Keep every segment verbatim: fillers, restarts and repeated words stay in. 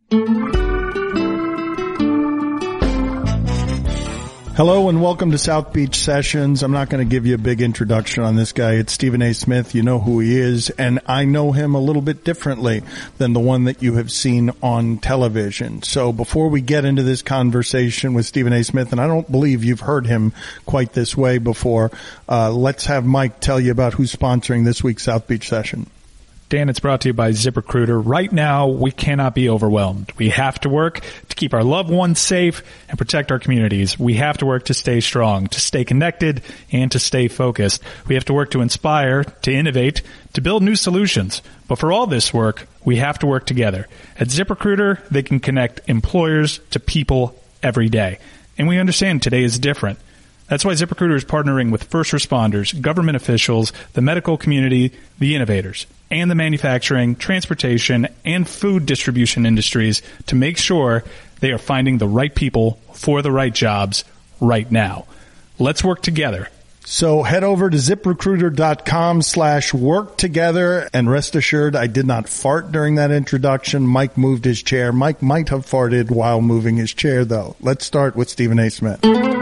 Hello and welcome to South Beach Sessions. I'm not going to give you a big introduction on this guy. It's Stephen A. Smith. You know who he is, and I know him a little bit differently than the one that you have seen on television. So before we get into this conversation with Stephen A. Smith, and I don't believe you've heard him quite this way before, uh, let's have Mike tell you about who's sponsoring this week's South Beach Session. Dan, it's brought to you by ZipRecruiter. Right now, we cannot be overwhelmed. We have to work to keep our loved ones safe and protect our communities. We have to work to stay strong, to stay connected, and to stay focused. We have to work to inspire, to innovate, to build new solutions. But for all this work, we have to work together. At ZipRecruiter, they can connect employers to people every day. And we understand today is different. That's why ZipRecruiter is partnering with first responders, government officials, the medical community, the innovators, and the manufacturing, transportation, and food distribution industries to make sure they are finding the right people for the right jobs right now. Let's work together. So head over to ZipRecruiter.com slash work together, and rest assured I did not fart during that introduction. Mike moved his chair. Mike might have farted while moving his chair, though. Let's start with Stephen A. Smith.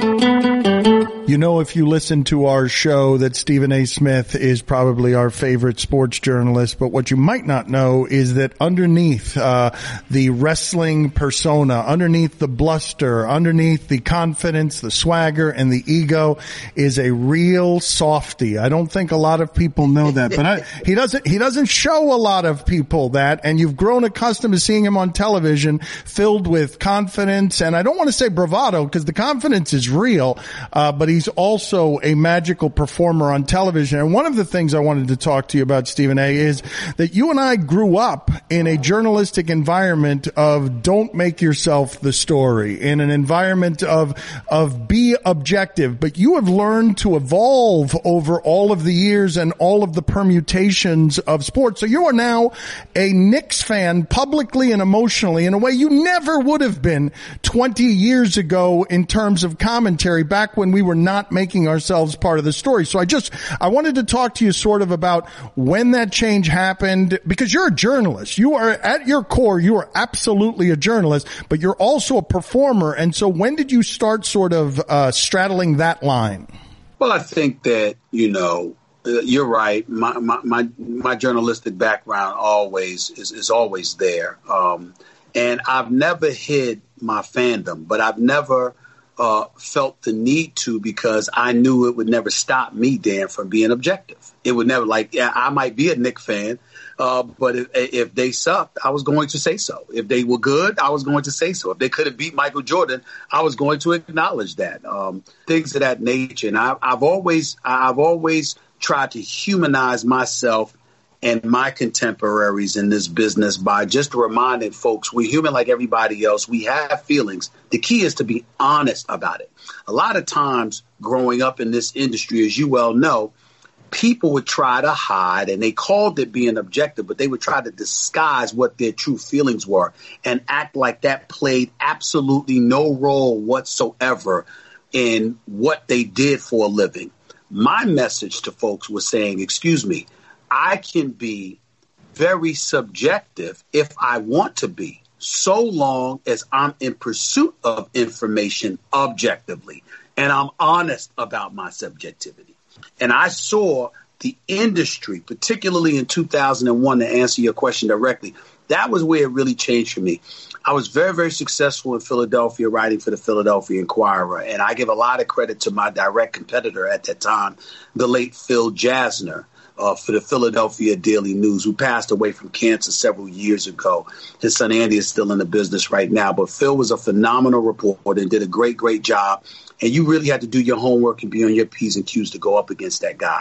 You know, if you listen to our show, that Stephen A. Smith is probably our favorite sports journalist. But what you might not know is that underneath uh the wrestling persona, underneath the bluster, underneath the confidence, the swagger, and the ego is a real softy. I don't think a lot of people know that, but I, he doesn't. He doesn't show a lot of people that. And you've grown accustomed to seeing him on television, filled with confidence, and I don't want to say bravado because the confidence is real, uh, but he He's also a magical performer on television. And one of the things I wanted to talk to you about, Stephen A., is that you and I grew up in a journalistic environment of don't make yourself the story, in an environment of of be objective. But you have learned to evolve over all of the years and all of the permutations of sports. So you are now a Knicks fan publicly and emotionally in a way you never would have been twenty years ago in terms of commentary, back when we were not making ourselves part of the story. So I just, I wanted to talk to you sort of about when that change happened, because you're a journalist. You are, at your core, you are absolutely a journalist, but you're also a performer. And so when did you start sort of uh, straddling that line? Well, I think that, you know, uh, you're right. My, my, my, my journalistic background always is, is always there. Um, and I've never hid my fandom, but I've never Uh, felt the need to, because I knew it would never stop me, Dan, from being objective. It would never, like, yeah, I might be a Knicks fan, uh, but if, if they sucked, I was going to say so. If they were good, I was going to say so. If they could have beat Michael Jordan, I was going to acknowledge that. Um, things of that nature. And I, I've always, I've always tried to humanize myself and my contemporaries in this business by just reminding folks we're human like everybody else. We have feelings. The key is to be honest about it. A lot of times growing up in this industry, as you well know, people would try to hide, and they called it being objective, but they would try to disguise what their true feelings were and act like that played absolutely no role whatsoever in what they did for a living. My message to folks was saying, excuse me, I can be very subjective if I want to be, so long as I'm in pursuit of information objectively and I'm honest about my subjectivity. And I saw the industry, particularly in two thousand one, to answer your question directly, that was where it really changed for me. I was very, very successful in Philadelphia writing for the Philadelphia Inquirer, and I give a lot of credit to my direct competitor at that time, the late Phil Jasner. Uh, for the Philadelphia Daily News, who passed away from cancer several years ago. His son Andy is still in the business right now, but Phil was a phenomenal reporter and did a great, great job. And you really had to do your homework and be on your P's and Q's to go up against that guy.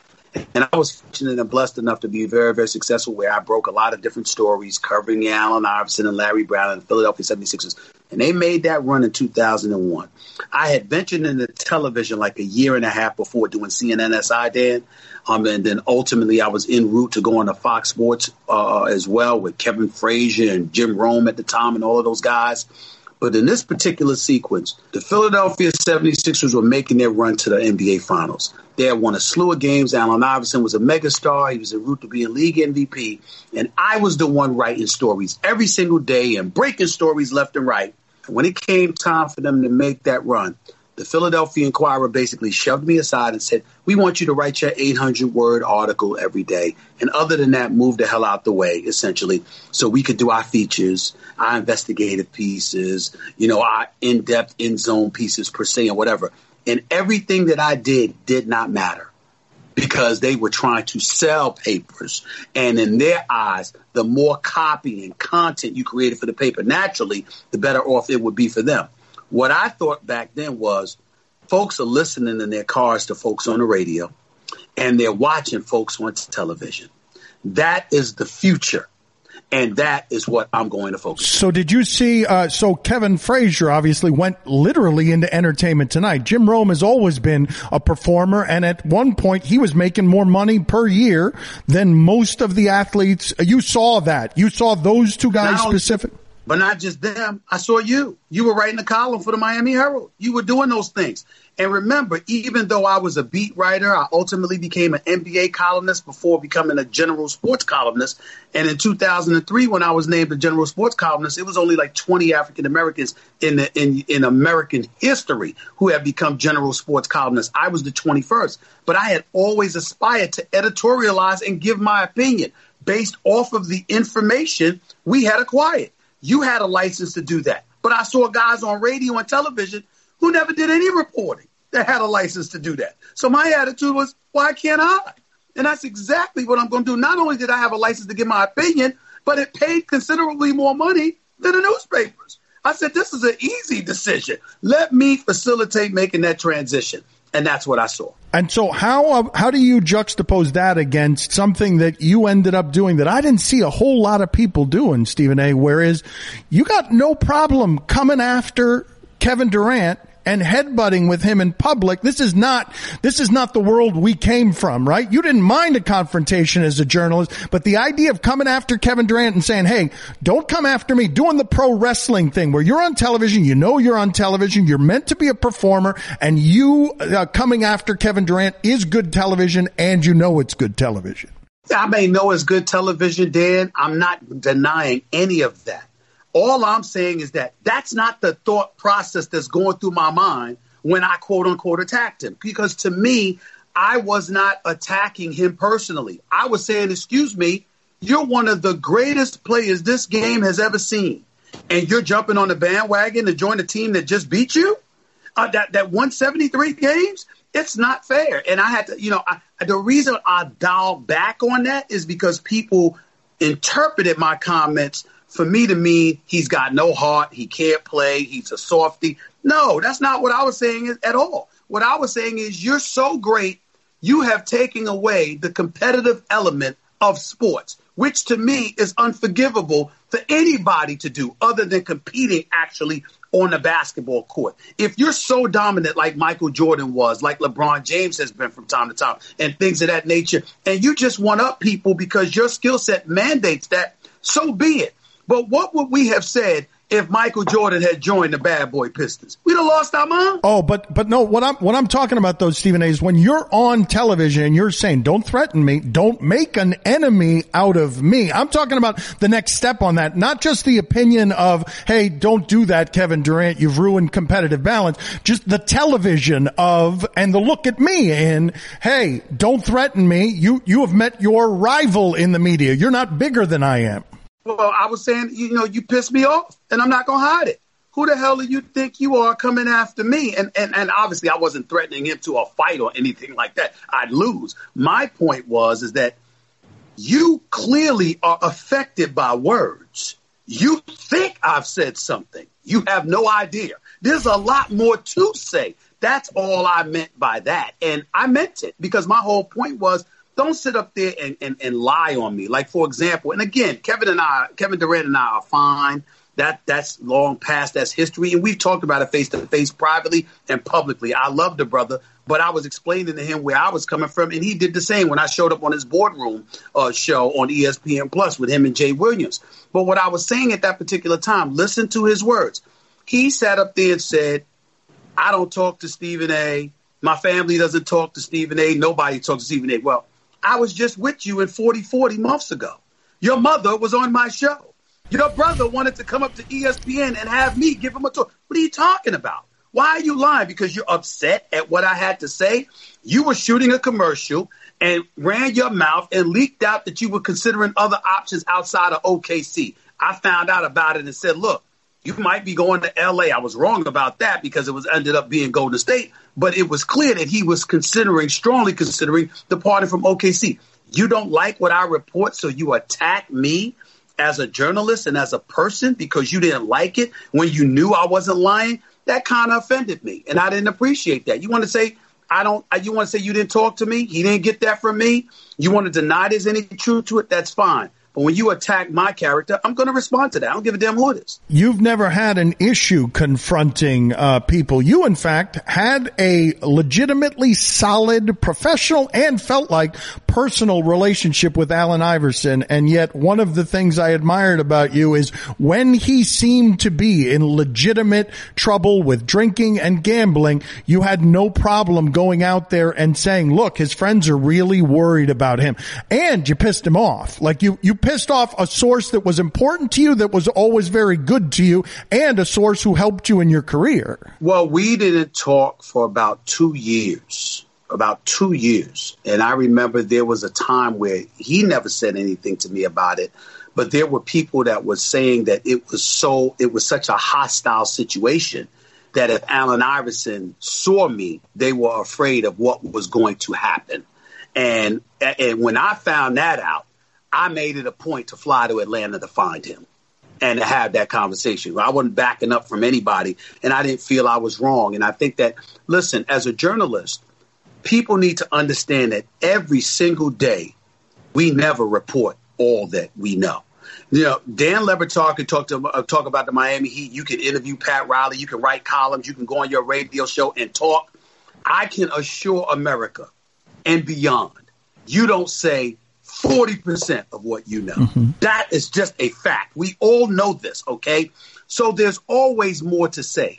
And I was fortunate and blessed enough to be very, very successful, where I broke a lot of different stories covering Allen Iverson and Larry Brown and the Philadelphia seventy-sixers. And they made that run in two thousand one. I had ventured into television like a year and a half before doing C N N S I, Dan. Um, and then ultimately I was en route to going to Fox Sports uh, as well, with Kevin Frazier and Jim Rome at the time and all of those guys. But in this particular sequence, the Philadelphia seventy-sixers were making their run to the N B A Finals. They had won a slew of games. Allen Iverson was a megastar. He was en route to being league M V P. And I was the one writing stories every single day and breaking stories left and right. When it came time for them to make that run, the Philadelphia Inquirer basically shoved me aside and said, we want you to write your eight hundred word article every day. And other than that, move the hell out the way, essentially, so we could do our features, our investigative pieces, you know, our in-depth, in-zone pieces per se and whatever. And everything that I did did not matter because they were trying to sell papers. And in their eyes, the more copy and content you created for the paper, naturally, the better off it would be for them. What I thought back then was folks are listening in their cars to folks on the radio, and they're watching folks on television. That is the future, and that is what I'm going to focus on. So did you see, uh, so Kevin Frazier obviously went literally into entertainment tonight. Jim Rome has always been a performer, and at one point he was making more money per year than most of the athletes. You saw that. You saw those two guys specific. But not just them. I saw you. You were writing a column for the Miami Herald. You were doing those things. And remember, even though I was a beat writer, I ultimately became an N B A columnist before becoming a general sports columnist. And in two thousand three, when I was named a general sports columnist, it was only like twenty African Americans in the in, in American history who have become general sports columnists. I was the twenty-first. But I had always aspired to editorialize and give my opinion based off of the information we had acquired. You had a license to do that. But I saw guys on radio and television who never did any reporting that had a license to do that. So my attitude was, why can't I? And that's exactly what I'm going to do. Not only did I have a license to give my opinion, but it paid considerably more money than the newspapers. I said, this is an easy decision. Let me facilitate making that transition. And that's what I saw. And so how how do you juxtapose that against something that you ended up doing that I didn't see a whole lot of people doing, Stephen A., whereas you got no problem coming after Kevin Durant and headbutting with him in public. This is not, this is not the world we came from, right? You didn't mind a confrontation as a journalist, but the idea of coming after Kevin Durant and saying, hey, don't come after me, doing the pro wrestling thing where you're on television, you know you're on television, you're meant to be a performer, and you uh, coming after Kevin Durant is good television, and you know it's good television. I may know it's good television, Dan. I'm not denying any of that. All I'm saying is that that's not the thought process that's going through my mind when I quote unquote attacked him. Because to me, I was not attacking him personally. I was saying, excuse me, you're one of the greatest players this game has ever seen. And you're jumping on the bandwagon to join a team that just beat you? Uh, that, that won seventy-three games? It's not fair. And I had to, you know, I, the reason I dialed back on that is because people interpreted my comments for me to mean he's got no heart, he can't play, he's a softie. No, that's not what I was saying at all. What I was saying is you're so great, you have taken away the competitive element of sports, which to me is unforgivable for anybody to do other than competing actually on the basketball court. If you're so dominant like Michael Jordan was, like LeBron James has been from time to time, and things of that nature, and you just one up people because your skill set mandates that, so be it. But what would we have said if Michael Jordan had joined the Bad Boy Pistons? We'd have lost our mind. Oh, but but no, what I'm what I'm talking about though, Stephen A., is when you're on television and you're saying, don't threaten me, don't make an enemy out of me. I'm talking about the next step on that, not just the opinion of, hey, don't do that, Kevin Durant, you've ruined competitive balance. Just the television of, and the look at me and, hey, don't threaten me. You you have met your rival in the media. You're not bigger than I am. Well, I was saying, you know, you pissed me off, and I'm not going to hide it. Who the hell do you think you are coming after me? And, and and obviously, I wasn't threatening him to a fight or anything like that. I'd lose. My point was is that you clearly are affected by words. You think I've said something. You have no idea. There's a lot more to say. That's all I meant by that. And I meant it because my whole point was, don't sit up there and, and, and lie on me. Like, for example, and again, Kevin and I, Kevin Durant and I are fine. That that's long past. That's history. And we've talked about it face to face, privately and publicly. I love the brother, but I was explaining to him where I was coming from. And he did the same when I showed up on his boardroom uh, show on E S P N Plus with him and Jay Williams. But what I was saying at that particular time, listen to his words. He sat up there and said, I don't talk to Stephen A. My family doesn't talk to Stephen A. Nobody talks to Stephen A. Well, I was just with you in forty forty months ago. Your mother was on my show. Your brother wanted to come up to E S P N and have me give him a talk. What are you talking about? Why are you lying? Because you're upset at what I had to say? You were shooting a commercial and ran your mouth and leaked out that you were considering other options outside of O K C. I found out about it and said, look, you might be going to L A. I was wrong about that because it was ended up being Golden State. But it was clear that he was considering, strongly considering, departing from O K C. You don't like what I report, so you attack me as a journalist and as a person because you didn't like it when you knew I wasn't lying. That kind of offended me, and I didn't appreciate that. You want to say I don't? You want to say you didn't talk to me? He didn't get that from me? You want to deny there's any truth to it? That's fine. But when you attack my character, I'm going to respond to that. I don't give a damn who it is. You've never had an issue confronting uh, people. You, in fact, had a legitimately solid professional and felt like personal relationship with Allen Iverson. And yet one of the things I admired about you is when he seemed to be in legitimate trouble with drinking and gambling, you had no problem going out there and saying, look, his friends are really worried about him. And you pissed him off. Like you, you pissed off a source that was important to you, that was always very good to you, and a source who helped you in your career. Well, we didn't talk for about two years, about two years. And I remember there was a time where he never said anything to me about it, but there were people that were saying that it was so, it was such a hostile situation that if Allen Iverson saw me, they were afraid of what was going to happen. And, and when I found that out, I made it a point to fly to Atlanta to find him and to have that conversation. I wasn't backing up from anybody, and I didn't feel I was wrong. And I think that, listen, as a journalist, people need to understand that every single day we never report all that we know. You know, Dan Le Batard can talk to uh, talk about the Miami Heat. You can interview Pat Riley. You can write columns. You can go on your radio show and talk. I can assure America and beyond, you don't say forty percent of what you know. Mm-hmm. That is just a fact. We all know this, okay? So there's always more to say.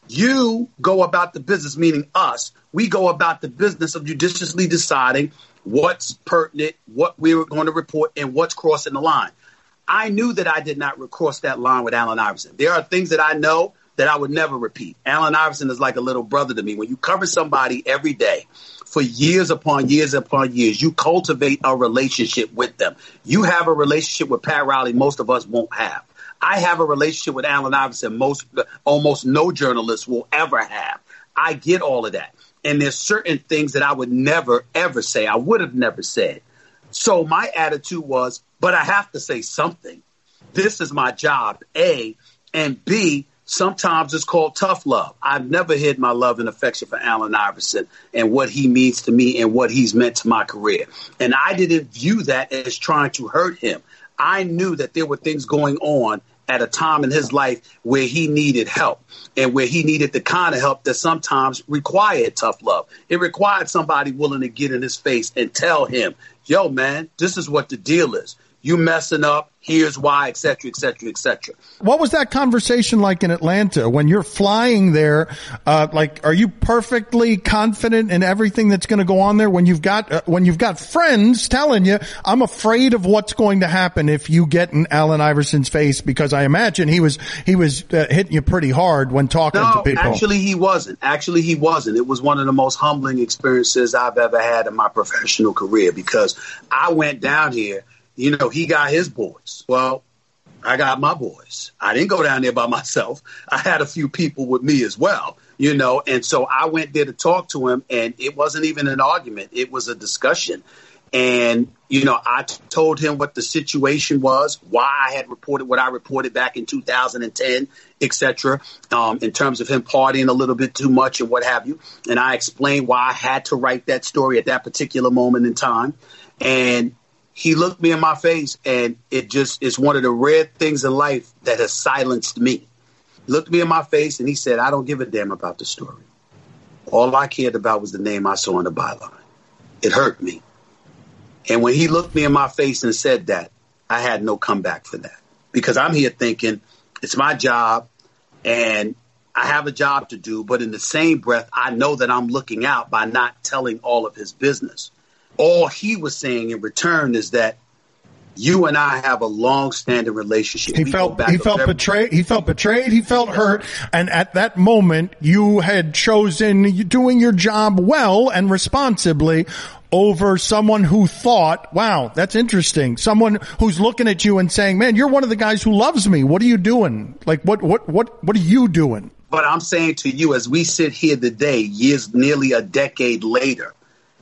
You go about the business, meaning us. We go about the business of judiciously deciding what's pertinent, what we're going to report, and what's crossing the line. I knew that I did not cross that line with Allen Iverson. There are things that I know that I would never repeat. Allen Iverson is like a little brother to me. When you cover somebody every day, for years upon years upon years, you cultivate a relationship with them. You have a relationship with Pat Riley most of us won't have. I have a relationship with Allen Iverson most almost no journalist will ever have. I get all of that. And there's certain things that I would never, ever say. I would have never said. So my attitude was, but I have to say something. This is my job, A, and B, sometimes it's called tough love. I've never hid my love and affection for Allen Iverson and what he means to me and what he's meant to my career. And I didn't view that as trying to hurt him. I knew that there were things going on at a time in his life where he needed help and where he needed the kind of help that sometimes required tough love. It required somebody willing to get in his face and tell him, yo, man, this is what the deal is. You messing up. Here's why, et cetera, et cetera, et cetera. What was that conversation like in Atlanta when you're flying there? Uh, like, are you perfectly confident in everything that's going to go on there when you've got, uh, when you've got friends telling you, I'm afraid of what's going to happen if you get in Allen Iverson's face? Because I imagine he was, he was uh, hitting you pretty hard when talking no, to people. Actually, he wasn't. Actually, he wasn't. It was one of the most humbling experiences I've ever had in my professional career because I went down here. You know, he got his boys. Well, I got my boys. I didn't go down there by myself. I had a few people with me as well, you know, and so I went there to talk to him, and it wasn't even an argument. It was a discussion. And, you know, I t- told him what the situation was, why I had reported what I reported back in two thousand ten, et cetera, um, in terms of him partying a little bit too much and what have you. And I explained why I had to write that story at that particular moment in time. And he looked me in my face, and it just is one of the rare things in life that has silenced me. He looked me in my face, and he said, I don't give a damn about the story. All I cared about was the name I saw on the byline. It hurt me. And when he looked me in my face and said that, I had no comeback for that. Because I'm here thinking, it's my job. and I have a job to do, but in the same breath, I know that I'm looking out by not telling all of his business. All he was saying in return is that you and I have a long-standing relationship. He we felt he felt every- betrayed. He felt betrayed. He felt hurt. And at that moment, you had chosen doing your job well and responsibly over someone who thought, wow, that's interesting. Someone who's looking at you and saying, man, you're one of the guys who loves me. What are you doing? Like, what, what, what, what are you doing? But I'm saying to you, as we sit here today, years, nearly a decade later,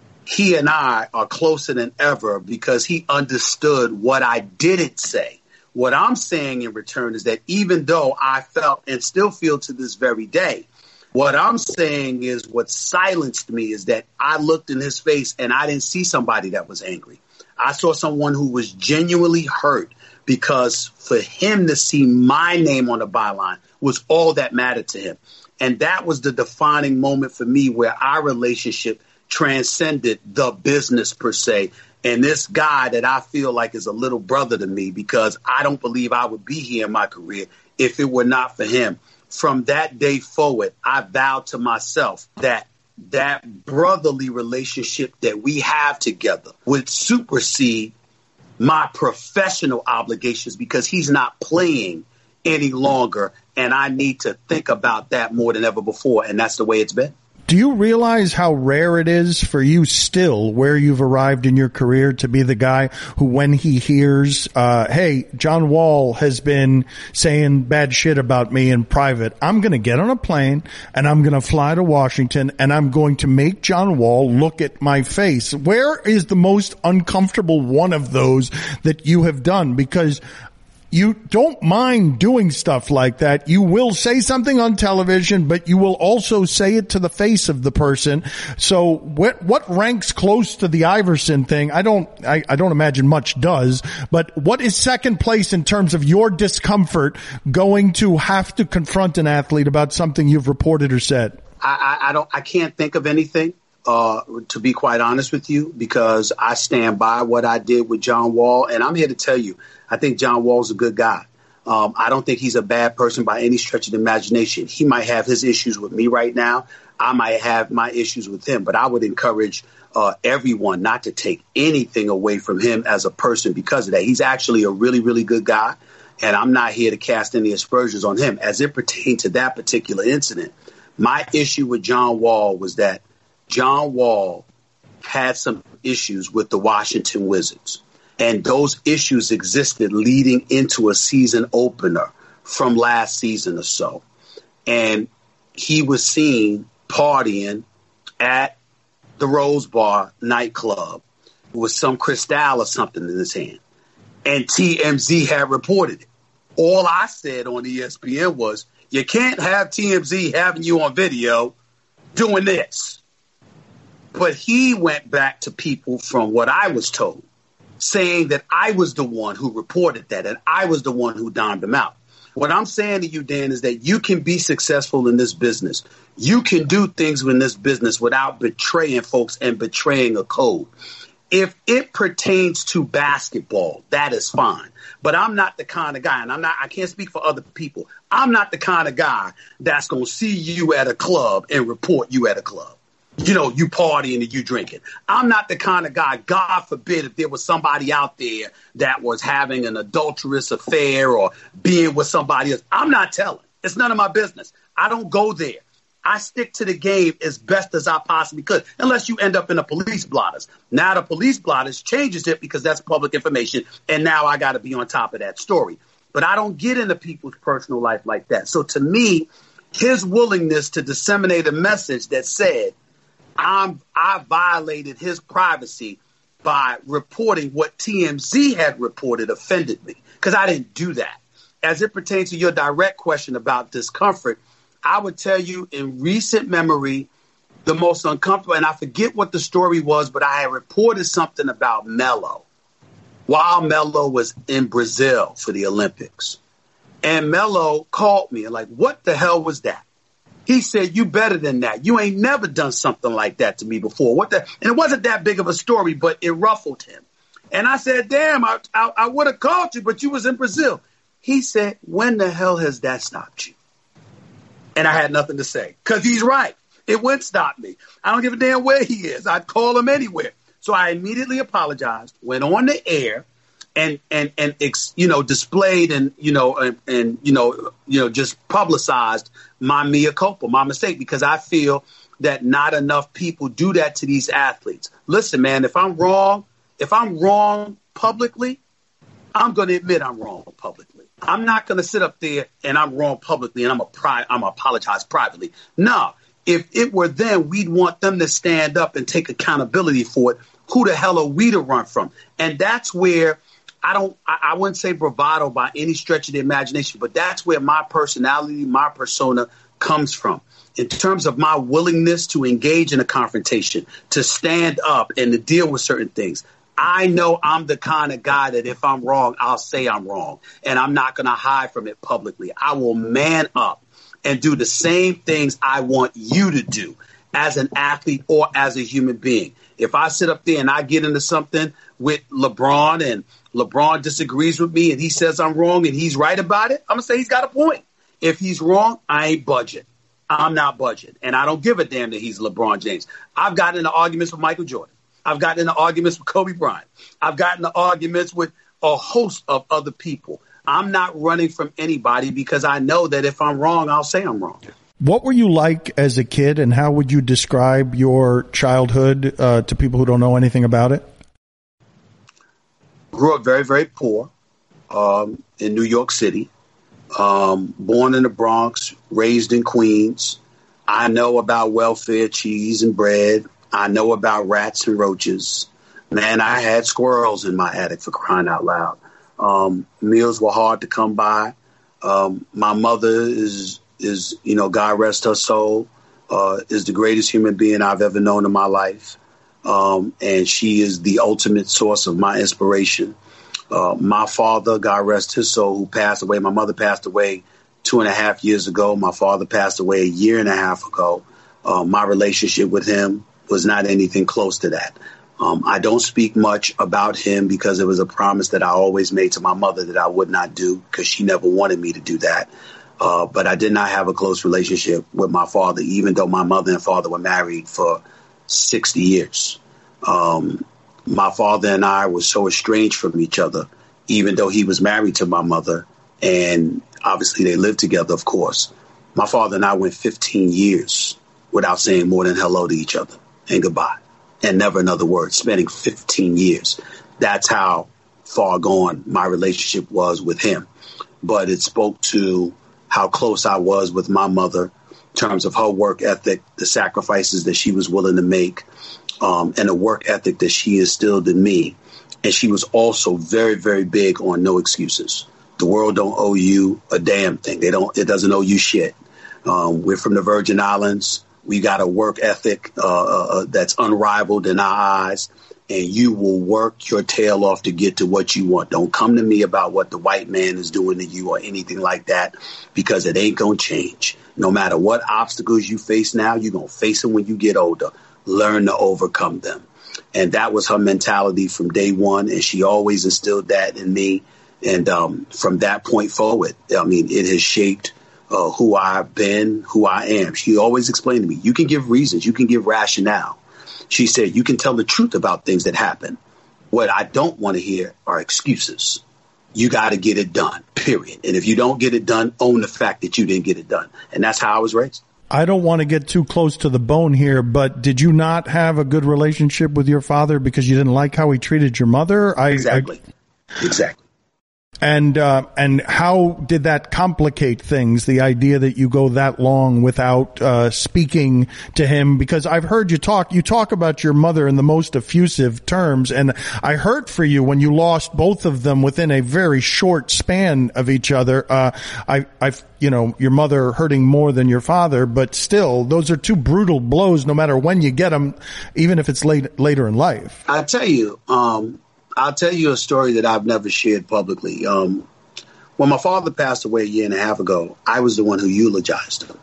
he and I are closer than ever because he understood what I didn't say. What I'm saying in return is that even though I felt and still feel to this very day, what I'm saying is what silenced me is that I looked in his face and I didn't see somebody that was angry. I saw someone who was genuinely hurt because for him to see my name on the byline was all that mattered to him. And that was the defining moment for me where our relationship transcended the business per se. And this guy that I feel like is a little brother to me because I don't believe I would be here in my career if it were not for him. From that day forward, I vowed to myself that that brotherly relationship that we have together would supersede my professional obligations because he's not playing any longer. And I need to think about that more than ever before. And that's the way it's been. Do you realize how rare it is for you still, where you've arrived in your career, to be the guy who, when he hears, uh, hey, John Wall has been saying bad shit about me in private, I'm going to get on a plane and I'm going to fly to Washington and I'm going to make John Wall look at my face? Where is the most uncomfortable one of those that you have done? Because you don't mind doing stuff like that. You will say something on television, but you will also say it to the face of the person. So what, what ranks close to the Iverson thing? I don't, I, I don't imagine much does, but what is second place in terms of your discomfort going to have to confront an athlete about something you've reported or said? I, I, I don't, I can't think of anything, uh, to be quite honest with you, because I stand by what I did with John Wall. And I'm here to tell you, I think John Wall's a good guy. Um, I don't think he's a bad person by any stretch of the imagination. He might have his issues with me right now. I might have my issues with him, but I would encourage uh, everyone not to take anything away from him as a person because of that. He's actually a really, really good guy, and I'm not here to cast any aspersions on him. As it pertained to that particular incident, my issue with John Wall was that John Wall had some issues with the Washington Wizards. And those issues existed leading into a season opener from last season or so. And he was seen partying at the Rose Bar nightclub with some Cristal or something in his hand. And T M Z had reported it. All I said on E S P N was, you can't have T M Z having you on video doing this. But he went back to people from what I was told, saying that I was the one who reported that and I was the one who donned him out. What I'm saying to you, Dan, is that you can be successful in this business. You can do things in this business without betraying folks and betraying a code. If it pertains to basketball, that is fine. But I'm not the kind of guy, and I'm not, I can't speak for other people. I'm not the kind of guy that's going to see you at a club and report you at a club. You know, you partying and you drinking. I'm not the kind of guy, God forbid, if there was somebody out there that was having an adulterous affair or being with somebody else. I'm not telling. It's none of my business. I don't go there. I stick to the game as best as I possibly could, unless you end up in a police blotters. Now the police blotters changes it because that's public information, and now I got to be on top of that story. But I don't get into people's personal life like that. So to me, his willingness to disseminate a message that said, I'm, I violated his privacy by reporting what T M Z had reported offended me, because I didn't do that. As it pertains to your direct question about discomfort, I would tell you in recent memory, the most uncomfortable, and I forget what the story was, but I had reported something about Melo while Melo was in Brazil for the Olympics. And Melo called me and like, what the hell was that? He said, you better than that. You ain't never done something like that to me before. What the? And it wasn't that big of a story, but it ruffled him. And I said, damn, I, I, I would have called you, but you was in Brazil. He said, when the hell has that stopped you? And I had nothing to say because he's right. It wouldn't stop me. I don't give a damn where he is. I'd call him anywhere. So I immediately apologized, went on the air, and and and ex, you know displayed and you know and, and you know you know just publicized my mea culpa, my mistake, because I feel that not enough people do that to these athletes. Listen, man, if I'm wrong, if I'm wrong publicly, I'm going to admit I'm wrong publicly. I'm not going to sit up there and I'm wrong publicly and I'm a pri- I'm gonna apologize privately. No. If it were them, we'd want them to stand up and take accountability for it. Who the hell are we to run from? And that's where I don't, I, I wouldn't say bravado by any stretch of the imagination, but that's where my personality, my persona comes from. In terms of my willingness to engage in a confrontation, to stand up and to deal with certain things. I know I'm the kind of guy that if I'm wrong, I'll say I'm wrong. And I'm not going to hide from it publicly. I will man up and do the same things I want you to do as an athlete or as a human being. If I sit up there and I get into something with LeBron and LeBron disagrees with me and he says I'm wrong and he's right about it, I'm going to say he's got a point. If he's wrong, I ain't budging. I'm not budging. And I don't give a damn that he's LeBron James. I've gotten into arguments with Michael Jordan. I've gotten into arguments with Kobe Bryant. I've gotten into arguments with a host of other people. I'm not running from anybody because I know that if I'm wrong, I'll say I'm wrong. What were you like as a kid, and how would you describe your childhood uh, to people who don't know anything about it? Grew up very, very poor um, in New York City. Um, born in the Bronx, raised in Queens. I know about welfare, cheese, and bread. I know about rats and roaches. Man, I had squirrels in my attic, for crying out loud. Um, meals were hard to come by. Um, my mother is, is, you know, God rest her soul, uh, is the greatest human being I've ever known in my life. Um, and she is the ultimate source of my inspiration. Uh, my father, God rest his soul, who passed away. My mother passed away two and a half years ago. My father passed away a year and a half ago. Uh, my relationship with him was not anything close to that. Um, I don't speak much about him because it was a promise that I always made to my mother that I would not do because she never wanted me to do that. Uh, but I did not have a close relationship with my father, even though my mother and father were married for sixty years. Um, my father and I were so estranged from each other, even though he was married to my mother. And obviously they lived together, of course. My father and I went fifteen years without saying more than hello to each other and goodbye. And never another word, spending fifteen years. That's how far gone my relationship was with him. But it spoke to how close I was with my mother in terms of her work ethic, the sacrifices that she was willing to make, um, and the work ethic that she instilled in me. And she was also very, very big on no excuses. The world don't owe you a damn thing. They don't. It doesn't owe you shit. Um, we're from the Virgin Islands. We got a work ethic uh, uh, that's unrivaled in our eyes, and you will work your tail off to get to what you want. Don't come to me about what the white man is doing to you or anything like that, because it ain't going to change. No matter what obstacles you face now, you're going to face them when you get older. Learn to overcome them. And that was her mentality from day one, and she always instilled that in me. And um, from that point forward, I mean, it has shaped Uh, who I've been, who I am. She always explained to me, you can give reasons, you can give rationale. She said, you can tell the truth about things that happen. What I don't want to hear are excuses. You got to get it done, period. And if you don't get it done, own the fact that you didn't get it done. And that's how I was raised. I don't want to get too close to the bone here, but did you not have a good relationship with your father because you didn't like how he treated your mother? I, exactly. I, exactly. And uh, and how did that complicate things, the idea that you go that long without uh, speaking to him? Because I've heard you talk, you talk about your mother in the most effusive terms, and I hurt for you when you lost both of them within a very short span of each other. Uh, I, I've, you know, your mother hurting more than your father, but still, those are two brutal blows no matter when you get them, even if it's late, later in life. I tell you, um, I'll tell you a story that I've never shared publicly. Um, when my father passed away a year and a half ago, I was the one who eulogized him.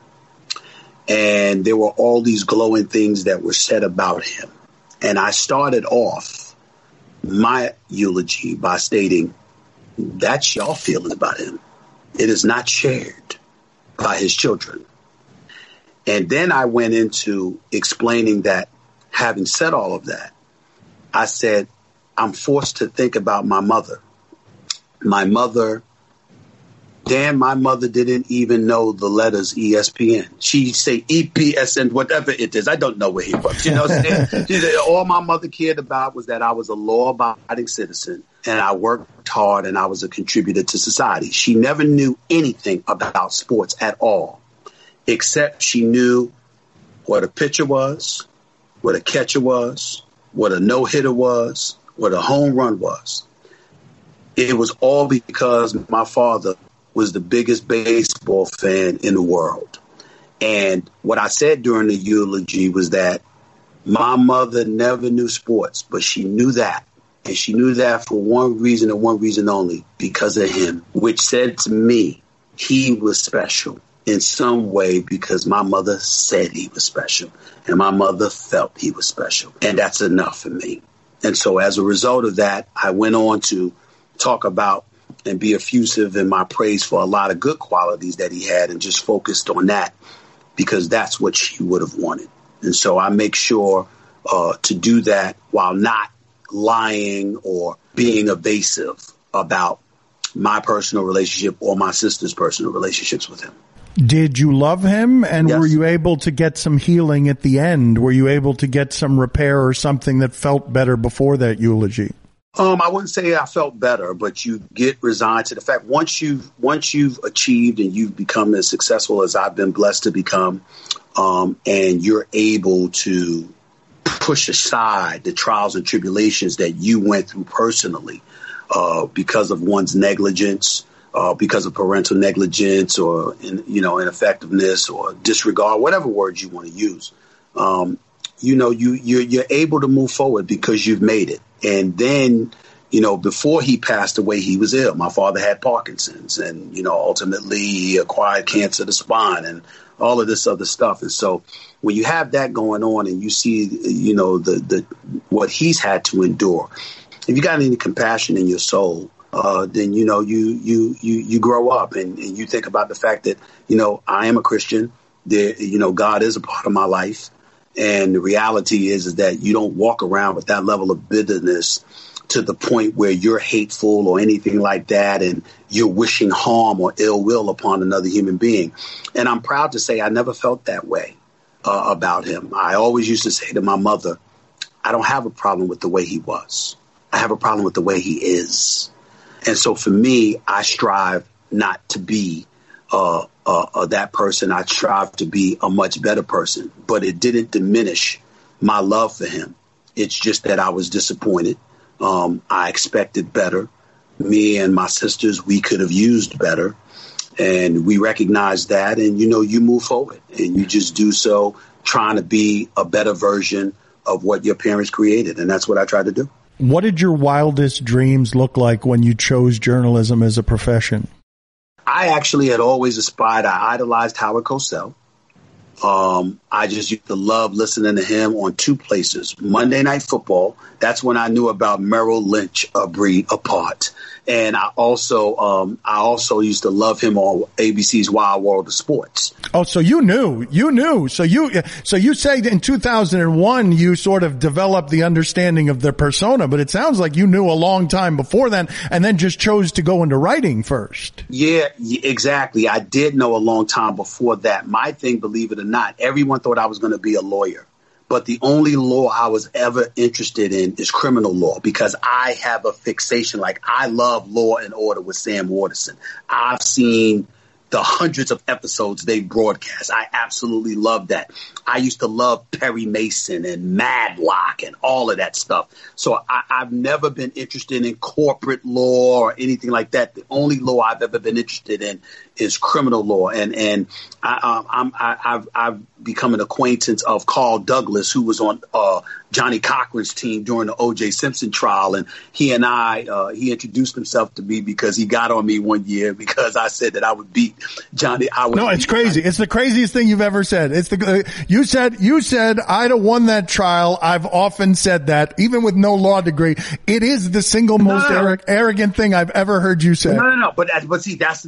And there were all these glowing things that were said about him. And I started off my eulogy by stating, that's y'all feelings about him. It is not shared by his children. And then I went into explaining that, having said all of that, I said, I'm forced to think about my mother. My mother, Dan, my mother didn't even know the letters E S P N. She'd say E P S N, whatever it is. I don't know where he was. You know what I'm saying? She said, all my mother cared about was that I was a law-abiding citizen and I worked hard and I was a contributor to society. She never knew anything about sports at all, except she knew what a pitcher was, what a catcher was, what a no-hitter was, what a home run was. It was all because my father was the biggest baseball fan in the world. And what I said during the eulogy was that my mother never knew sports, but she knew that. And she knew that for one reason and one reason only, because of him, which said to me he was special in some way because my mother said he was special and my mother felt he was special. And that's enough for me. And so as a result of that, I went on to talk about and be effusive in my praise for a lot of good qualities that he had and just focused on that because that's what she would have wanted. And so I make sure uh, to do that while not lying or being evasive about my personal relationship or my sister's personal relationships with him. Did you love him? And Yes. were you able to get some healing at the end? Were you able to get some repair or something that felt better before that eulogy? Um, I wouldn't say I felt better, but you get resigned to the fact once you've once you've achieved and you've become as successful as I've been blessed to become, um, and you're able to push aside the trials and tribulations that you went through personally uh, because of one's negligence, uh, because of parental negligence, or in, you know, ineffectiveness or disregard, whatever words you want to use. Um, you know, you you're, you're able to move forward because you've made it. And then, you know, before he passed away, he was ill. My father had Parkinson's and, you know, ultimately he acquired cancer of the spine and all of this other stuff. And so when you have that going on and you see, you know, the, the what he's had to endure, if you got any compassion in your soul, uh, then, you know, you you you you grow up and, and you think about the fact that, you know, I am a Christian. There, you know, God is a part of my life. And the reality is, is that you don't walk around with that level of bitterness to the point where you're hateful or anything like that. And you're wishing harm or ill will upon another human being. And I'm proud to say I never felt that way uh, about him. I always used to say to my mother, I don't have a problem with the way he was. I have a problem with the way he is. And so for me, I strive not to be uh, uh, uh, that person. I strive to be a much better person, but it didn't diminish my love for him. It's just that I was disappointed. Um, I expected better. Me and my sisters, we could have used better. And we recognize that. And, you know, you move forward and you just do so trying to be a better version of what your parents created. And that's what I tried to do. What did your wildest dreams look like when you chose journalism as a profession? I actually had always aspired. I idolized Howard Cosell. Um, I just used to love listening to him on two places. Monday Night Football. That's when I knew about Merrill Lynch, A Breed Apart. And I also, um, I also used to love him on A B C's Wild World of Sports. Oh, so you knew, you knew. So you, so you say in two thousand one, you sort of developed the understanding of their persona, but it sounds like you knew a long time before then and then just chose to go into writing first. Yeah, exactly. I did know a long time before that. My thing, believe it or not, everyone thought I was going to be a lawyer. But the only law I was ever interested in is criminal law because I have a fixation. Like, I love Law and Order with Sam Waterston. I've seen the hundreds of episodes they broadcast. I absolutely love that. I used to love Perry Mason and Madlock and all of that stuff. So I, I've never been interested in corporate law or anything like that. The only law I've ever been interested in is criminal law. And and I, um, I'm, I, I've, I've become an acquaintance of Carl Douglas, who was on uh, Johnny Cochran's team during the O J Simpson trial. And he and I, uh, he introduced himself to me because he got on me one year because I said that I would beat Johnny. I would no, it's crazy. Johnny. It's the craziest thing you've ever said. It's the, uh, you said, you said I'd have won that trial. I've often said that, even with no law degree. It is the single most no, no, no. arrogant thing I've ever heard you say. No, no, no. But, but see, that's the thing.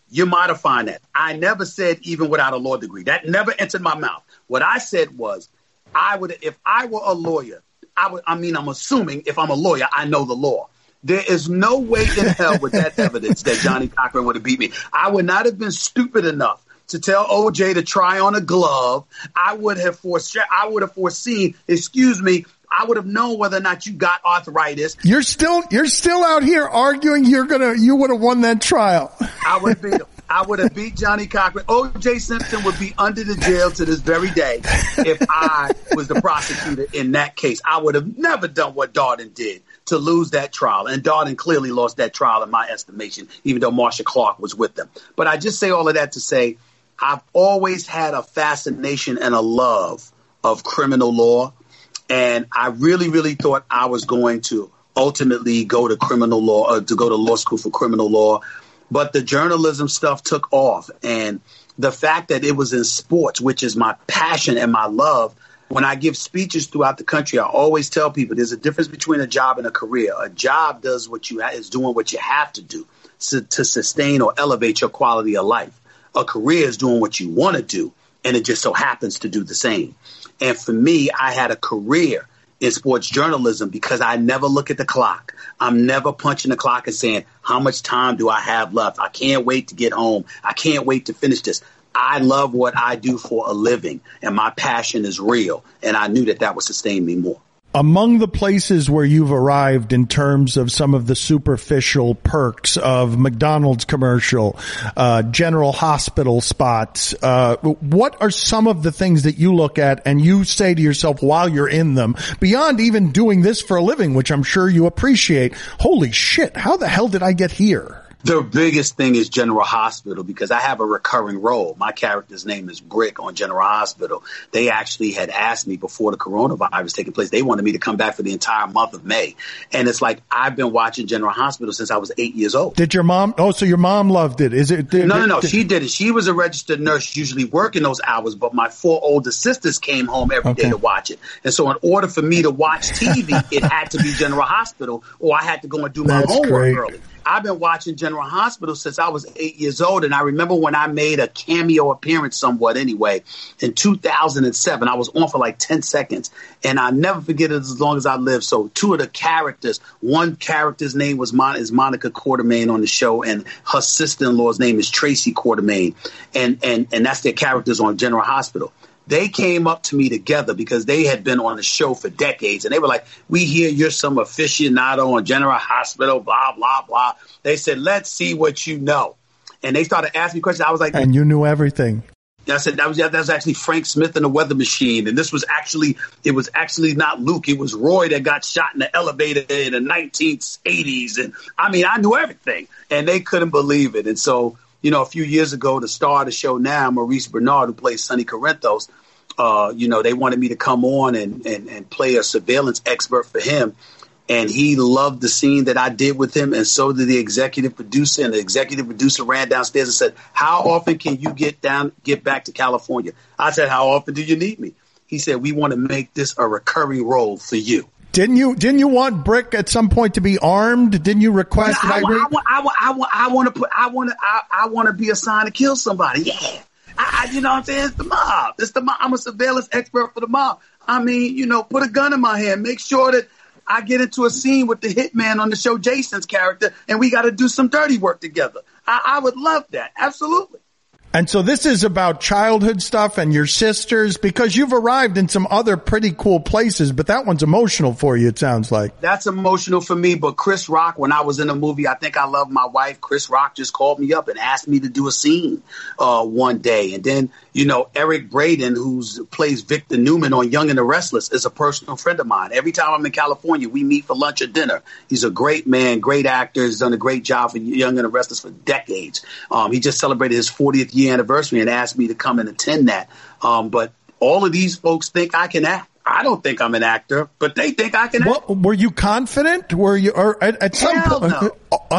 You're modifying that. I never said even without a law degree. That never entered my mouth. What I said was, I would, if I were a lawyer, I would, I mean, I'm assuming if I'm a lawyer, I know the law. There is no way in hell with that evidence that Johnnie Cochran would have beat me. I would not have been stupid enough to tell O J to try on a glove. I would have foreseen, I would have foreseen, excuse me, I would have known whether or not you got arthritis. You're still, you're still out here arguing you're gonna, you would have won that trial. I would have beat him. I would have beat Johnnie Cochran. O J Simpson would be under the jail to this very day if I was the prosecutor in that case. I would have never done what Darden did to lose that trial. And Darden clearly lost that trial in my estimation, even though Marcia Clark was with them. But I just say all of that to say I've always had a fascination and a love of criminal law. And I really, really thought I was going to ultimately go to criminal law, or to go to law school for criminal law. But the journalism stuff took off. And the fact that it was in sports, which is my passion and my love, when I give speeches throughout the country, I always tell people there's a difference between a job and a career. A job does what you ha- is doing what you have to do to, to sustain or elevate your quality of life. A career is doing what you want to do, and it just so happens to do the same. And for me, I had a career in sports journalism because I never look at the clock. I'm never punching the clock and saying, how much time do I have left? I can't wait to get home. I can't wait to finish this. I love what I do for a living, and my passion is real. And I knew that that would sustain me more. Among the places where you've arrived in terms of some of the superficial perks of McDonald's commercial, uh, General Hospital spots, uh, what are some of the things that you look at and you say to yourself while you're in them, beyond even doing this for a living, which I'm sure you appreciate, holy shit, how the hell did I get here? The biggest thing is General Hospital, because I have a recurring role. My character's name is Brick on General Hospital. They actually had asked me before the coronavirus taking place. They wanted me to come back for the entire month of May. And it's like, I've been watching General Hospital since I was eight years old. Did your mom? Oh, so your mom loved it. Is it? Did, no, no, no. Did, she didn't. She was a registered nurse, usually working those hours. But my four older sisters came home every okay. day to watch it. And so in order for me to watch T V, it had to be General Hospital, or I had to go and do my That's homework great. early. I've been watching General Hospital since I was eight years old. And I remember when I made a cameo appearance somewhat anyway, in two thousand seven, I was on for like ten seconds. And I'll never forget it as long as I live. So two of the characters, one character's name was Mon- is Monica Quartermain on the show, and her sister-in-law's name is Tracy Quartermain. And, and, and that's their characters on General Hospital. They came up to me together because they had been on the show for decades. And they were like, we hear you're some aficionado on General Hospital, blah, blah, blah. They said, let's see what you know. And they started asking me questions. I was like, and you knew everything. I said, that was, that was actually Frank Smith and the Weather Machine. And this was actually, it was actually not Luke. It was Roy that got shot in the elevator in the nineteen eighties. And I mean, I knew everything, and they couldn't believe it. And so, you know, a few years ago, the star of the show now, Maurice Bernard, who plays Sonny Corinthos, uh, you know, they wanted me to come on and, and, and play a surveillance expert for him. And he loved the scene that I did with him. And so did the executive producer. And the executive producer ran downstairs and said, how often can you get down, get back to California? I said, how often do you need me? He said, we want to make this a recurring role for you. Didn't you, didn't you want Brick at some point to be armed? Didn't you request I, that? I, I, I, I, I, I, I want to put, I want to, I, I want to be assigned to kill somebody. Yeah. I, I, you know what I'm saying? It's the mob. It's the mob. I'm a surveillance expert for the mob. I mean, you know, put a gun in my hand. Make sure that I get into a scene with the hitman on the show, Jason's character, and we got to do some dirty work together. I, I would love that. Absolutely. And so this is about childhood stuff and your sisters, because you've arrived in some other pretty cool places, but that one's emotional for you, it sounds like. That's emotional for me. But Chris Rock, when I was in a movie, I Think I Love My Wife, Chris Rock just called me up and asked me to do a scene uh, one day. And then, you know, Eric Braeden, who plays Victor Newman on Young and the Restless, is a personal friend of mine. Every time I'm in California, we meet for lunch or dinner. He's a great man, great actor. He's done a great job for Young and the Restless for decades. Um, he just celebrated his fortieth year anniversary and asked me to come and attend that. Um, but all of these folks think I can act. I don't think I'm an actor, but they think I can act. Well, were you confident? Were you, or at, at some Hell point? No.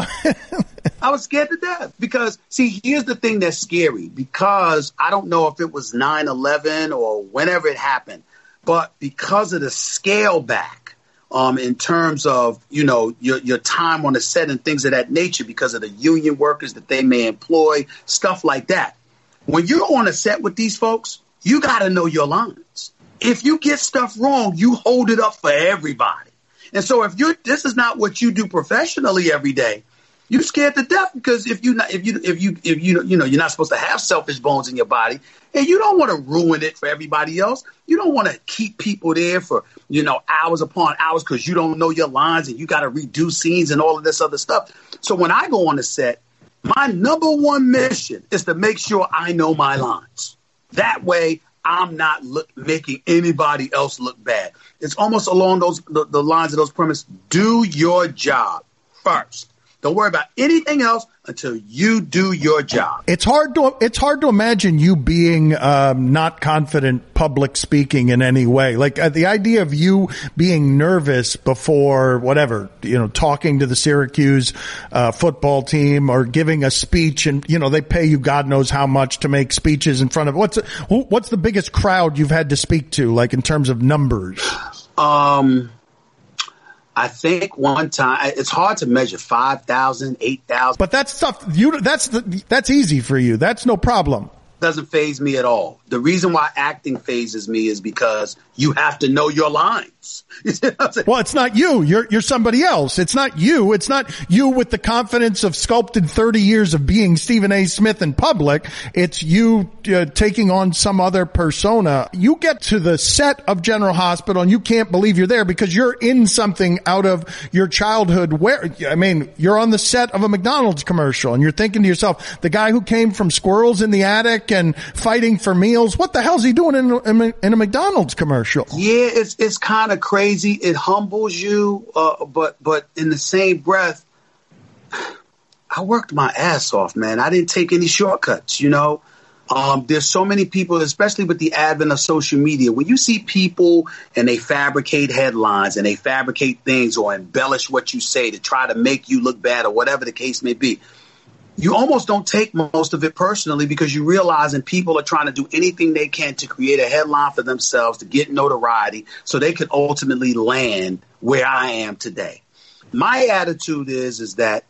I was scared to death because, see, here's the thing that's scary, because I don't know if it was nine eleven or whenever it happened, but because of the scale back um, in terms of, you know, your, your time on the set and things of that nature because of the union workers that they may employ, stuff like that. When you're on a set with these folks, you got to know your lines. If you get stuff wrong, you hold it up for everybody. And so if you're, this is not what you do professionally every day, you're scared to death because if you not, if you if you if you you know you're not supposed to have selfish bones in your body, and you don't want to ruin it for everybody else. You don't want to keep people there for you know hours upon hours because you don't know your lines and you got to redo scenes and all of this other stuff. So when I go on the set, my number one mission is to make sure I know my lines. That way, I'm not look, making anybody else look bad. It's almost along those the, the lines of those premises. Do your job first. Don't worry about anything else until you do your job. It's hard to it's hard to imagine you being um, not confident public speaking in any way. Like uh, the idea of you being nervous before whatever, you know, talking to the Syracuse uh, football team or giving a speech, and you know they pay you God knows how much to make speeches in front of what's what's the biggest crowd you've had to speak to, like in terms of numbers? Um. I think one time it's hard to measure five thousand, eight thousand. But that's stuff you that's the, that's easy for you. That's no problem. Doesn't faze me at all. The reason why acting phases me is because you have to know your lines. Well, it's not you. You're you're somebody else. It's not you. It's not you with the confidence of sculpted thirty years of being Stephen A. Smith in public. It's you uh, taking on some other persona. You get to the set of General Hospital and you can't believe you're there because you're in something out of your childhood. Where I mean, you're on the set of a McDonald's commercial and you're thinking to yourself, the guy who came from squirrels in the attic and fighting for meals, what the hell's he doing in a, in a McDonald's commercial? Yeah, it's it's kind of crazy. It humbles you, uh, but but in the same breath, I worked my ass off, man. I didn't take any shortcuts, you know. Um, there's so many people, especially with the advent of social media, when you see people and they fabricate headlines and they fabricate things or embellish what you say to try to make you look bad or whatever the case may be. You almost don't take most of it personally because you realize and people are trying to do anything they can to create a headline for themselves, to get notoriety so they can ultimately land where I am today. My attitude is, is that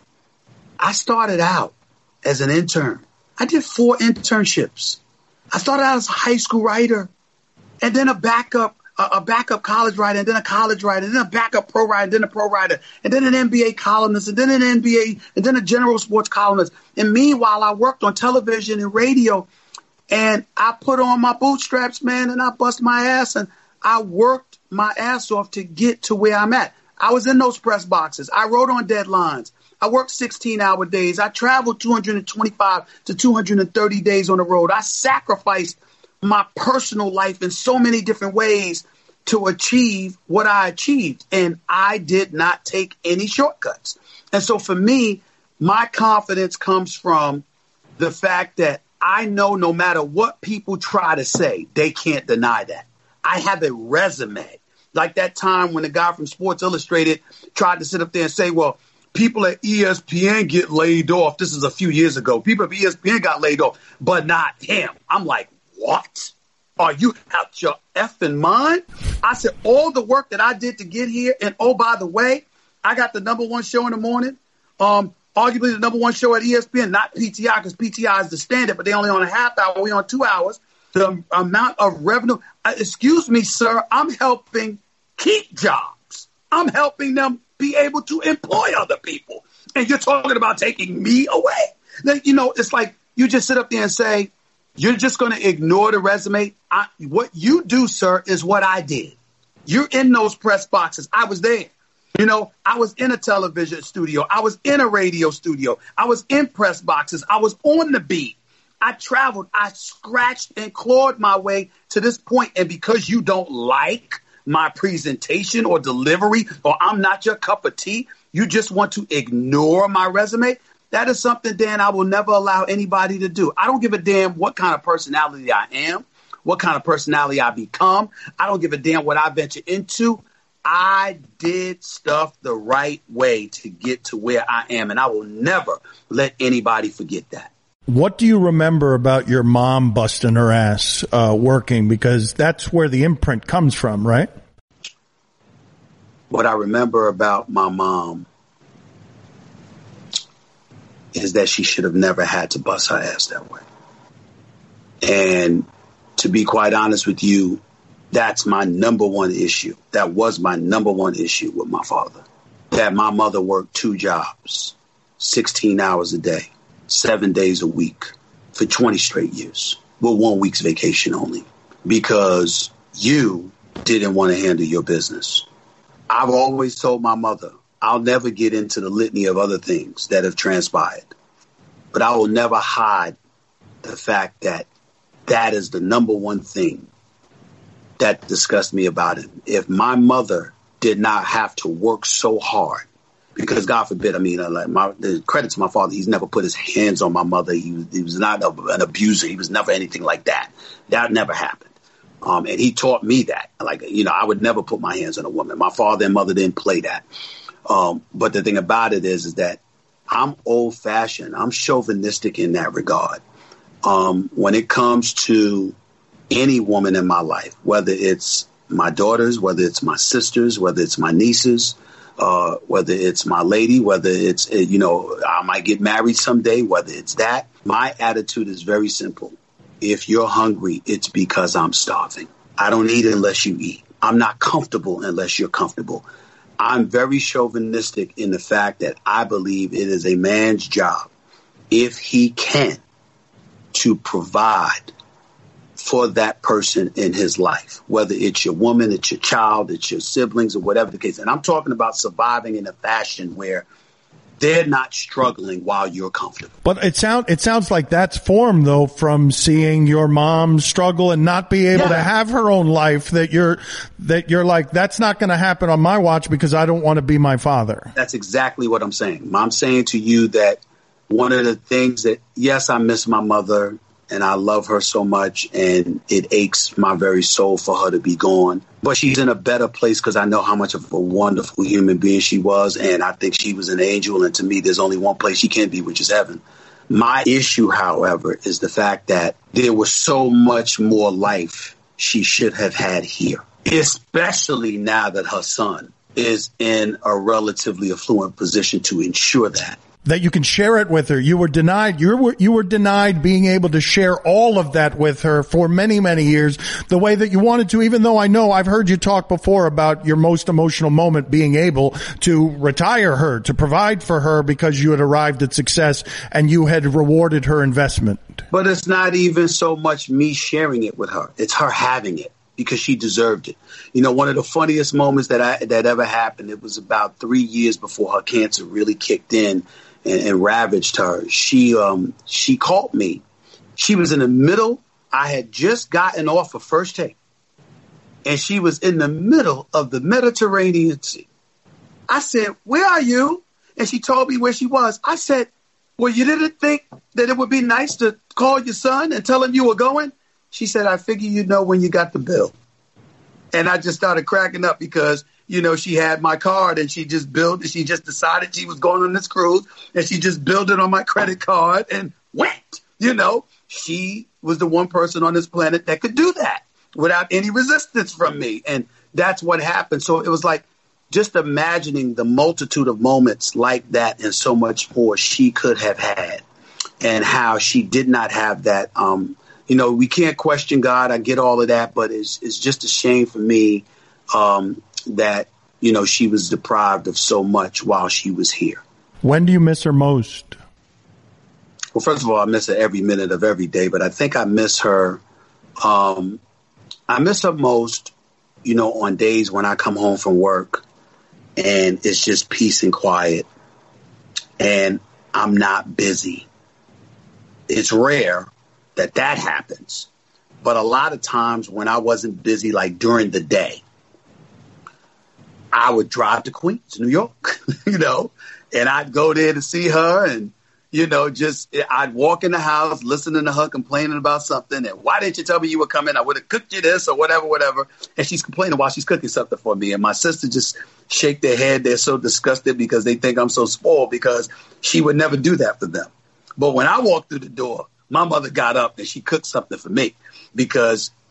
I started out as an intern. I did four internships. I started out as a high school writer and then a backup a backup college writer, and then a college writer, and then a backup pro writer, and then a pro writer, and then an N B A columnist, and then an N B A, and then a general sports columnist. And meanwhile, I worked on television and radio, and I put on my bootstraps, man, and I bust my ass, and I worked my ass off to get to where I'm at. I was in those press boxes. I wrote on deadlines. I worked sixteen-hour days. I traveled two hundred twenty-five to two hundred thirty days on the road. I sacrificed my personal life in so many different ways to achieve what I achieved. And I did not take any shortcuts. And so for me, my confidence comes from the fact that I know no matter what people try to say, they can't deny that. I have a resume. Like that time when the guy from Sports Illustrated tried to sit up there and say, well, people at E S P N get laid off. This is a few years ago. People at E S P N got laid off, but not him. I'm like, what? Are you out your effing mind? I said, all the work that I did to get here, and oh, by the way, I got the number one show in the morning, um, arguably the number one show at E S P N, not P T I, because P T I is the standard, but they only on a half hour, we on two hours. The amount of revenue, uh, excuse me, sir, I'm helping keep jobs. I'm helping them be able to employ other people. And you're talking about taking me away. Like, you know, it's like you just sit up there and say, you're just going to ignore the resume. I, what you do, sir, is what I did. You're in those press boxes. I was there. You know, I was in a television studio. I was in a radio studio. I was in press boxes. I was on the beat. I traveled. I scratched and clawed my way to this point. And because you don't like my presentation or delivery, or I'm not your cup of tea, you just want to ignore my resume. That is something, Dan, I will never allow anybody to do. I don't give a damn what kind of personality I am, what kind of personality I become. I don't give a damn what I venture into. I did stuff the right way to get to where I am, and I will never let anybody forget that. What do you remember about your mom busting her ass uh, working? Because that's where the imprint comes from, right? what I remember about my mom is that she should have never had to bust her ass that way. And to be quite honest with you, that's my number one issue. That was my number one issue with my father. That my mother worked two jobs, sixteen hours a day, seven days a week for twenty straight years with one week's vacation only because you didn't want to handle your business. I've always told my mother, I'll never get into the litany of other things that have transpired, but I will never hide the fact that that is the number one thing that disgusts me about him. If my mother did not have to work so hard, because God forbid, I mean, uh, like my, the credit to my father, he's never put his hands on my mother. He was, he was not a, an abuser. He was never anything like that. That never happened. Um, and he taught me that. Like, you know, I would never put my hands on a woman. My father and mother didn't play that. Um, but the thing about it is, is that I'm old fashioned. I'm chauvinistic in that regard. Um, when it comes to any woman in my life, whether it's my daughters, whether it's my sisters, whether it's my nieces, uh, whether it's my lady, whether it's, you know, I might get married someday, whether it's that, my attitude is very simple. If you're hungry, it's because I'm starving. I don't eat unless you eat. I'm not comfortable unless you're comfortable. I'm very chauvinistic in the fact that I believe it is a man's job, if he can, to provide for that person in his life, whether it's your woman, it's your child, it's your siblings, or whatever the case. And I'm talking about surviving in a fashion where they're not struggling while you're comfortable. But it sound it sounds like that's formed, though, from seeing your mom struggle and not be able yeah. to have her own life, that you're that you're like, that's not going to happen on my watch because I don't want to be my father. That's exactly what I'm saying. I'm saying to you that one of the things that, yes, I miss my mother and I love her so much and it aches my very soul for her to be gone. But she's in a better place because I know how much of a wonderful human being she was. And I think she was an angel. And to me, there's only one place she can be, which is heaven. My issue, however, is the fact that there was so much more life she should have had here, especially now that her son is in a relatively affluent position to ensure that. That you can share it with her. You were denied, you were, you were denied being able to share all of that with her for many, many years, the way that you wanted to, even though I know I've heard you talk before about your most emotional moment being able to retire her, to provide for her because you had arrived at success and you had rewarded her investment. But it's not even so much me sharing it with her. It's her having it because she deserved it. You know, one of the funniest moments that I, that ever happened, it was about three years before her cancer really kicked in. And, and ravaged her. She um she called me. She was in the middle. I had just gotten off of First Take, and she was in the middle of the Mediterranean Sea. I said, "Where are you?" And she told me where she was. I said, "Well, you didn't think that it would be nice to call your son and tell him you were going?" She said, "I figure you'd know when you got the bill." And I just started cracking up because, you know, she had my card and she just billed it. She just decided she was going on this cruise and she just billed it on my credit card and went. You know, she was the one person on this planet that could do that without any resistance from me. And that's what happened. So it was like just imagining the multitude of moments like that and so much more she could have had and how she did not have that. Um, you know, we can't question God. I get all of that, but it's, it's just a shame for me um, that, you know, she was deprived of so much while she was here. When do you miss her most? Well, first of all, I miss her every minute of every day, but I think I miss her. Um, I miss her most, you know, on days when I come home from work and it's just peace and quiet and I'm not busy. It's rare that that happens. But a lot of times when I wasn't busy, like during the day, I would drive to Queens, New York, you know, and I'd go there to see her and, you know, just I'd walk in the house listening to her complaining about something. And why didn't you tell me you were coming? I would have cooked you this or whatever, whatever. And she's complaining while she's cooking something for me. And my sister just shake their head. They're so disgusted because they think I'm so spoiled because she would never do that for them. But when I walked through the door, my mother got up and she cooked something for me because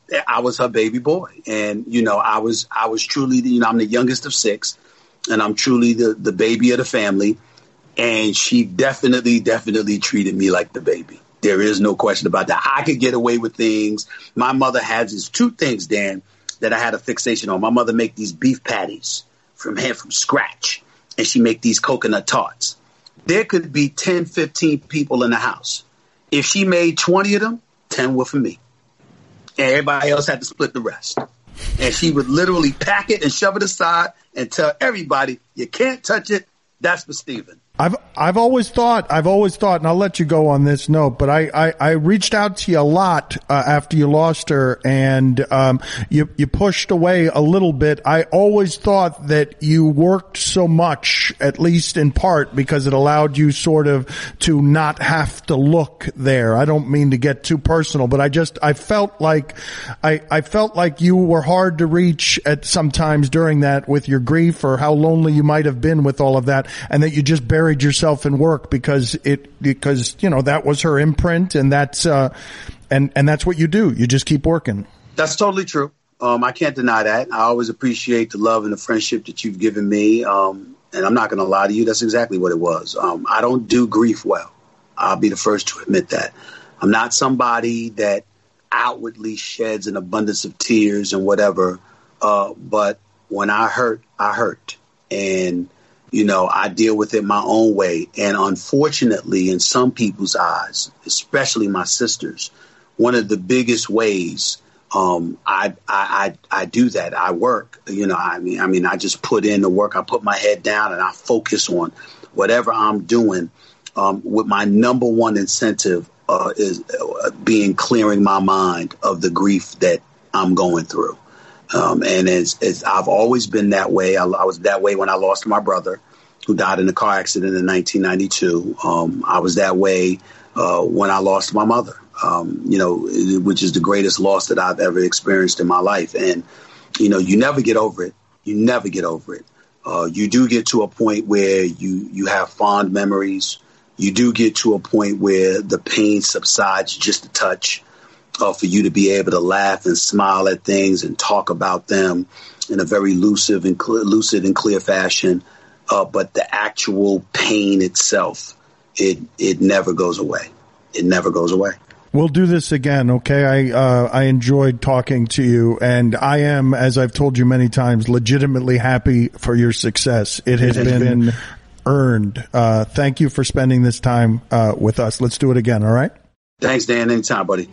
I was her baby boy. And, you know, I was I was truly, you know, I'm the youngest of six, and I'm truly the, the baby of the family. And she definitely, definitely treated me like the baby. There is no question about that. I could get away with things. My mother has these two things, Dan, that I had a fixation on. My mother make these beef patties from hand from scratch, and she make these coconut tarts. There could be ten, fifteen people in the house. If she made twenty of them, ten were for me. And everybody else had to split the rest. And she would literally pack it and shove it aside and tell everybody, you can't touch it. That's for Stephen. I've I've always thought I've always thought, and I'll let you go on this note, but I I, I reached out to you a lot uh, after you lost her, and um, you you pushed away a little bit. I always thought that you worked so much, at least in part, because it allowed you sort of to not have to look there. I don't mean to get too personal, but I just I felt like I I felt like you were hard to reach at sometimes during that with your grief or how lonely you might have been with all of that, and that you just buried yourself in work because it because you know that was her imprint, and that's uh and and that's what you do. You just keep working. That's totally true. Um, I can't deny that. I always appreciate the love and the friendship that you've given me. Um, and I'm not going to lie to you. That's exactly what it was. Um, I don't do grief well. I'll be the first to admit that. I'm not somebody that outwardly sheds an abundance of tears and whatever. Uh, but when I hurt, I hurt. And you know, I deal with it my own way. And unfortunately, in some people's eyes, especially my sisters, one of the biggest ways um, I, I, I, I do that, I work, you know, I mean, I mean, I just put in the work. I put my head down and I focus on whatever I'm doing um, with my number one incentive uh, is uh, being clearing my mind of the grief that I'm going through. Um, and it's, it's, I've always been that way. I, I was that way when I lost my brother, who died in a car accident in nineteen ninety-two. Um, I was that way uh, when I lost my mother, um, you know, which is the greatest loss that I've ever experienced in my life. And, you know, you never get over it. You never get over it. Uh, you do get to a point where you, you have fond memories. You do get to a point where the pain subsides just a touch. Uh, for you to be able to laugh and smile at things and talk about them in a very lucid and clear, lucid and clear fashion. Uh, but the actual pain itself, it it never goes away. It never goes away. We'll do this again, okay? I uh, I enjoyed talking to you, and I am, as I've told you many times, legitimately happy for your success. It has, it has been, been earned. Uh, thank you for spending this time uh, with us. Let's do it again, all right? Thanks, Dan. Anytime, buddy.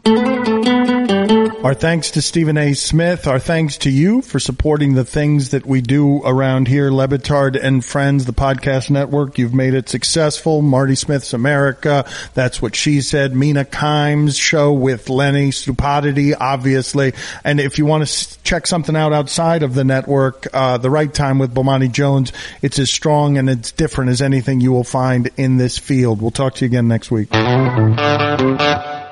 Our thanks to Stephen A. Smith. Our thanks to you for supporting the things that we do around here. Le Batard and Friends, the podcast network. You've made it successful. Marty Smith's America. That's What She Said. Mina Kimes' show with Lenny. Stupidity, obviously. And if you want to check something out outside of the network, uh, The Right Time with Bomani Jones, it's as strong and it's different as anything you will find in this field. We'll talk to you again next week.